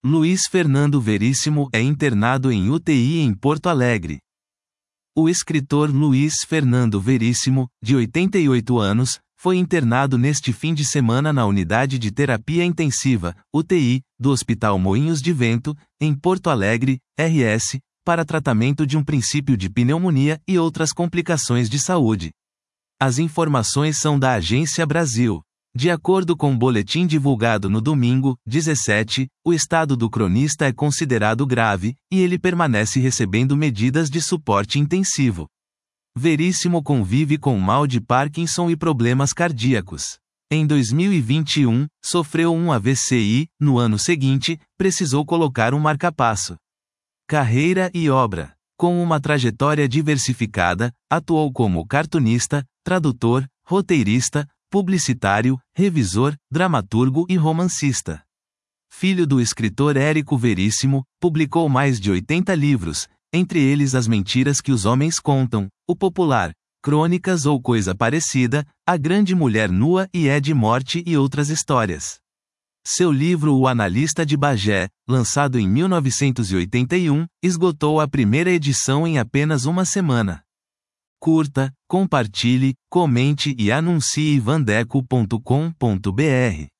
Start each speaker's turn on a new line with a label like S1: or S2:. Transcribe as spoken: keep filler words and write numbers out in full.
S1: Luiz Fernando Veríssimo é internado em U T I em Porto Alegre. O escritor Luiz Fernando Veríssimo, de oitenta e oito anos, foi internado neste fim de semana na Unidade de Terapia Intensiva, U T I, do Hospital Moinhos de Vento, em Porto Alegre, R S, para tratamento de um princípio de pneumonia e outras complicações de saúde. As informações são da Agência Brasil. De acordo com o boletim divulgado no domingo, dezessete, o estado do cronista é considerado grave, e ele permanece recebendo medidas de suporte intensivo. Veríssimo convive com mal de Parkinson e problemas cardíacos. Em dois mil e vinte e um, sofreu um A V C e, no ano seguinte, precisou colocar um marca-passo. Carreira e obra. Com uma trajetória diversificada, atuou como cartunista, tradutor, roteirista, publicitário, revisor, dramaturgo e romancista. Filho do escritor Érico Veríssimo, publicou mais de oitenta livros, entre eles As Mentiras que os Homens Contam, O Popular, Crônicas ou Coisa Parecida, A Grande Mulher Nua e É de Morte e Outras Histórias. Seu livro O Analista de Bagé, lançado em mil novecentos e oitenta e um, esgotou a primeira edição em apenas uma semana. Curta, compartilhe, comente e anuncie vandeco ponto com ponto br.